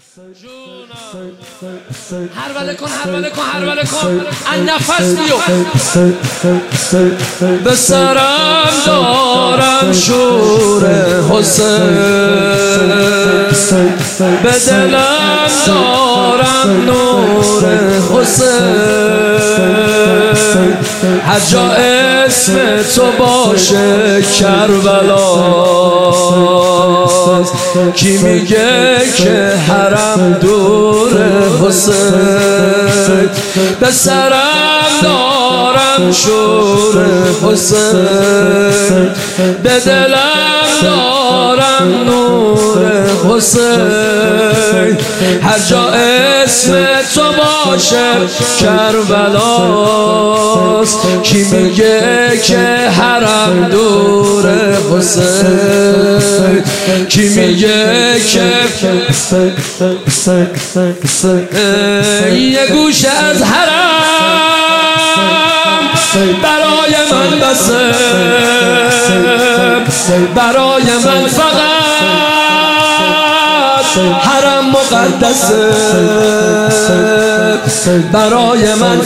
هربله کن هربله کن هربله کن ان نفس بیو به سرم دارم شور حسین به دلم دارم نور حسین هر جا اسم تو باشه کربلاست کی میگه که حرم دور حسین به سرم دارم شور حسین به دلم دارم نور حسین هر جا اسم تو باشه کربلاست کی میگه که حرم دور حسین کی میگه که یه گوشه از حرم برای من بسه برای من فقط حرم مقدسه برای من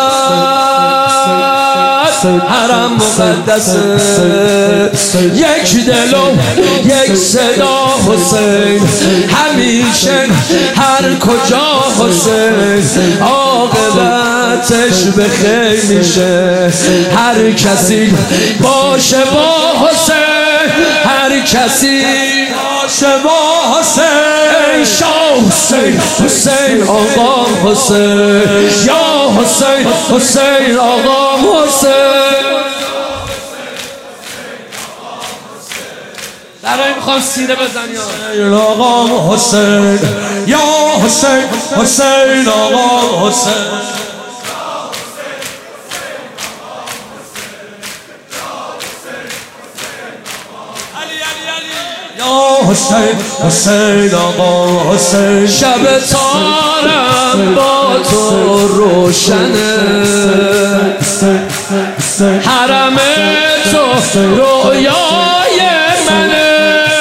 فقط حرم مقدسه یک دل و یک صدا حسین همیشه هر کجا حسین عاقبتش به خیر میشه هر کسی باشه با حسین هر کسی باشه با حسین شاه حسین حسین آقا حسین یا حسین حسین آقا حسین برای میخوام سینه بزن یا آقا حسین یا حسین حسین آقا حسین یا حسین حسین آقا حسین شب تارم با تو روشنه حرم تو رویای منه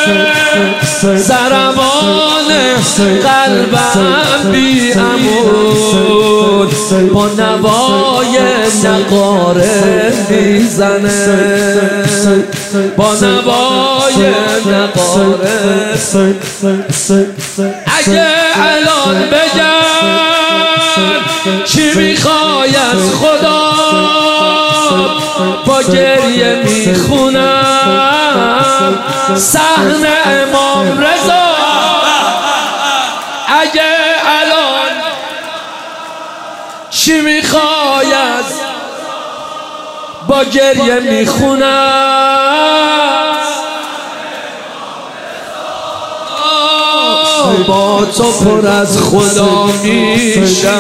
زربان قلبم بی عمود با نوای نقاره میزنه با نوای نقاره اگه الان بگم چی میخوای از خدا با گریه میخونم صحن امام رضا اگه الان چی میخوای از با گریه میخونم با تو پر از خدا میشم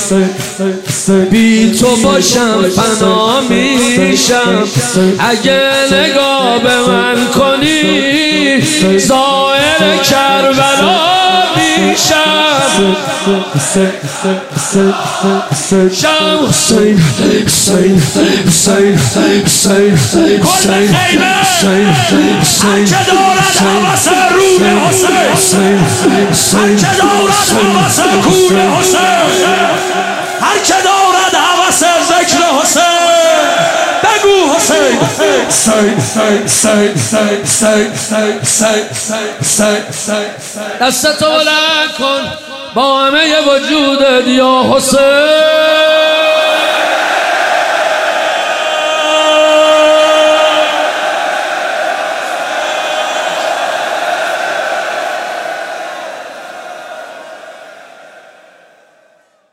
بی تو باشم فنا میشم اگه نگاه به من کنی زائر کربلا میشم شم حسین حسین حسین حسین حسین حسین که دارد حوث روح حسین هر که دارد حوث کور حسین هر که دارد حوث ذکر حسین بگو حسین دستتو بلند کن با همه وجودت یا حسین